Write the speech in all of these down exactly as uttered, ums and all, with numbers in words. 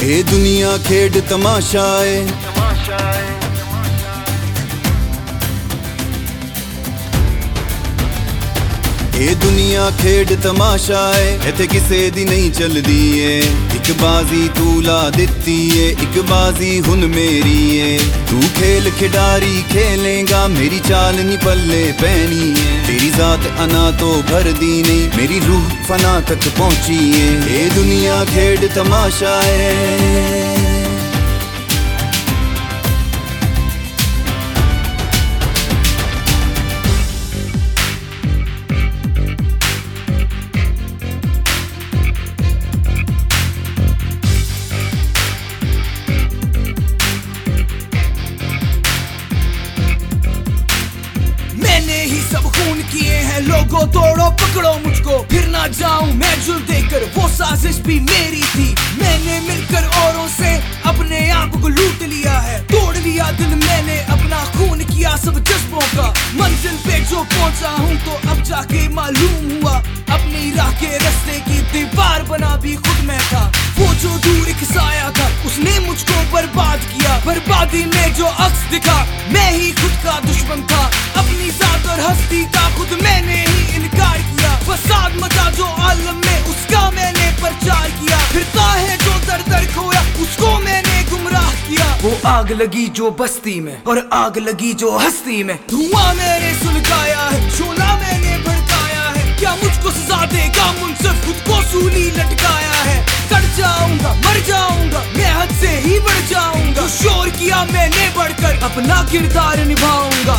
ये दुनिया खेड तमाशा है, ये दुनिया खेड तमाशा है, इत्थे किसे दी नहीं चलदी है। इक बाजी तू ला दित्ती है, इक बाजी हुन मेरी है। तू खेल खिडारी खेलेगा, मेरी चाल नी पल्ले पैनी है। तेरी जात अना तो भर दी नहीं, मेरी रूह फना तक पहुंची है। ये दुनिया खेड तमाशा है। सब खून किए हैं लोगों, तोड़ो पकड़ो मुझको, फिर ना जाऊं मैं जुल देकर। वो साजिश भी मेरी थी, मैंने मिलकर औरों से अपने आप को लूट लिया है। तोड़ लिया दिल मैंने अपना, खून किया सब जज्बों का। मंजिल पे जो पहुंचा हूं तो अब जाके मालूम हुआ, अपनी राह के रास्ते की दीवार बना भी खुद मैं था। वो जो दूर एक साया था, उसने मुझको बर्बाद किया। बर्बादी में जो अक्स दिखा, मैं ही खुद का दुश्मन था। अपनी जात और हस्ती का खुद मैंने ही इनकार किया। फसाद मचा जो आलम में, उसका मैंने प्रचार किया। फिरता है जो दर दर खोया, उसको मैंने गुमराह किया। वो आग लगी जो बस्ती में, और आग लगी जो हस्ती में। धुआं मैंने सुलगाया है, शोला मैंने भड़काया है। क्या मुझको सजा देगा मुनसिफ, खुद को सूली लटकाया है। कट जाऊंगा, मर जाऊंगा, मैं हद से ही बढ़ जाऊंगा। जो शोर किया मैंने बढ़कर, अपना किरदार निभाऊंगा।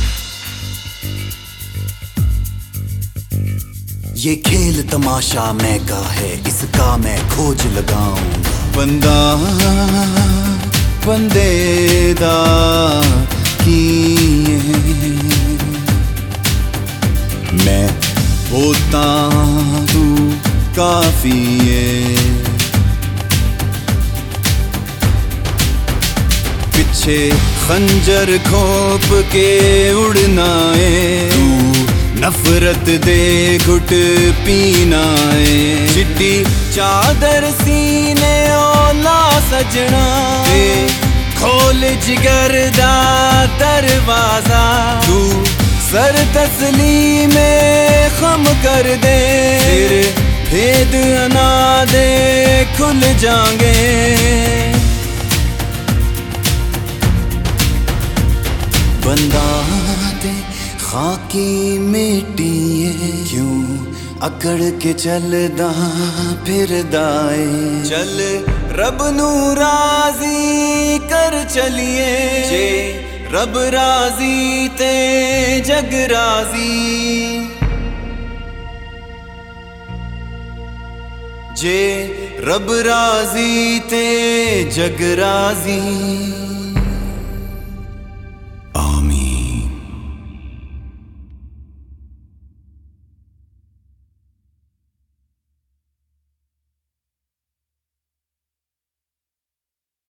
ये खेल तमाशा मैं का है, इसका मैं खोज लगाऊंगा। बंदा बंदे दा की मैं होता तू काफी है। पीछे खंजर खोप के उड़ना है, तू नफरत दे घुट पीना है। चिट्टी चादर सीने ओला सजना, ते खोल जिगर दा दरवाजा। तू सर तसली में खम कर दे, फिर भेद अना दे खुल जाएंगे। बंदा दे खाकी मिट्टी है, क्यों अकड़ के चलदा फिरदाए। चल रब नू राजी कर चलिए, जे रब राजी ते जग राजी। जे रब राजी ते जग राजी।